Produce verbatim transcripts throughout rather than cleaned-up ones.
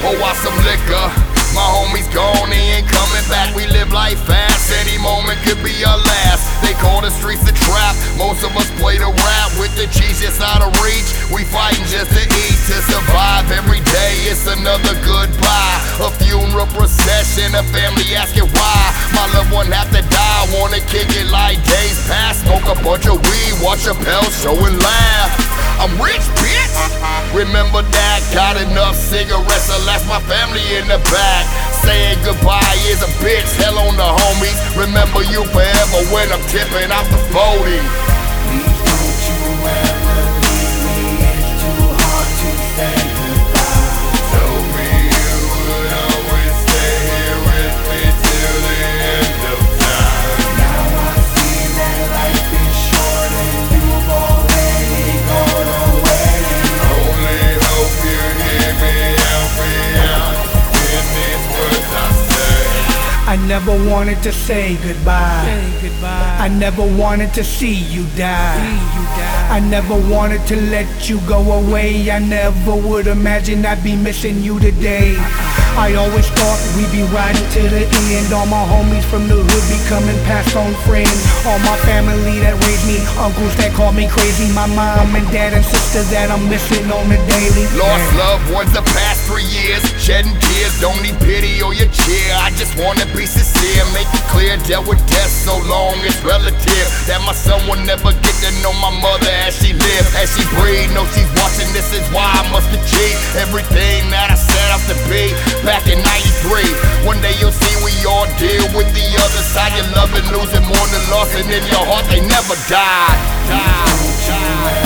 pour out some liquor. My homie's gone, he ain't coming back. We live life fast, any moment could be our last. They call the streets a trap, most of us play the rap. With the cheese just out of reach, we fighting just to eat, to survive. Every day it's another goodbye, a funeral procession, a family asking why my loved one have to die. Wanna kick it like days past, smoke a bunch of weed, watch a Chappelle show and laugh. I'm rich, bitch. Remember that, got enough cigarettes to last my family in the back. Saying goodbye is a bitch, hell on the homies. Remember you forever when I'm tipping out the forty. Please don't you ever leave me, it's too hard to say goodbye. Told me you would always stay here with me till the end of time. Now I see that life is short and you've already gone away. Only hope you hear me out, me out in these words I say. I never wanted to say goodbye. Say goodbye. I never wanted to see you die. See you die. I never wanted to let you go away. I never would imagine I'd be missing you today. I always thought we'd be riding to the end. All my homies from the hood becoming passed on friends. All my family that raised me, uncles that called me crazy, my mom and dad and sister that I'm missing on the daily. Lost loved ones the past three years, shedding tears, don't need pity or your cheer. I just wanna be sincere, make it clear, dealt with death so long it's relative. That my son will never get to know my mother as she lived, as she breathed. Know she's watching, this is why I must achieve everything that I set out to be back in ninety-three. One day you'll see we all deal with the other side. You're loving, losing more than lost, and in your heart they never died. died, died.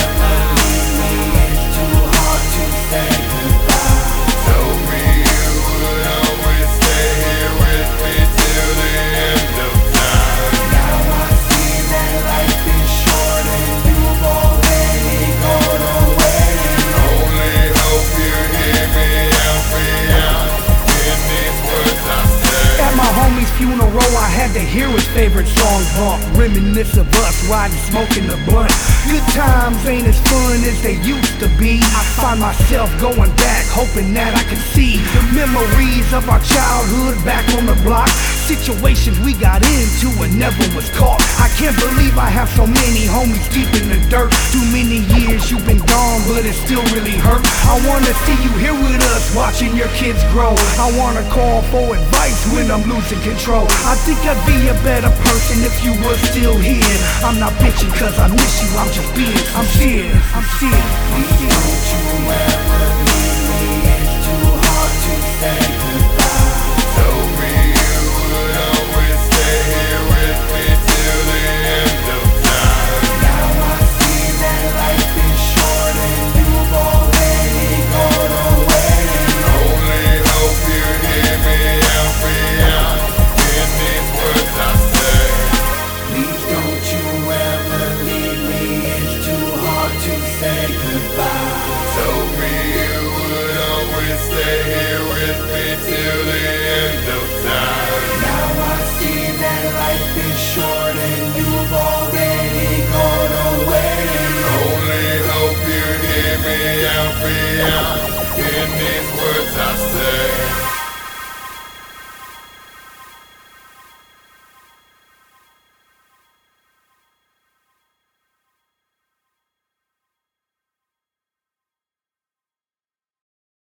Told me you would always stay here with me till the end of time. Now I see that life is short and you've already gone away. Only hope you hear me out, me out in these words I say. At my homie's funeral, I had to hear his favorite song bump. Reminisce of us riding, smoking the blunt. Good times ain't as fun as they used to be. I find myself going back, hoping that I can see the memories of our childhood back on the block. Situations we got into and never was caught. I can't believe I have so many homies deep in the dirt. Too many years you've been gone, but it still really hurt. I wanna see you here with us, watching your kids grow. I wanna call for advice when I'm losing control. I think I'd be a better person if you were still here. I'm not bitching cause I miss you, I'm just being sincere. I'm serious. Please don't you ever leave me, it's too hard to say goodbye.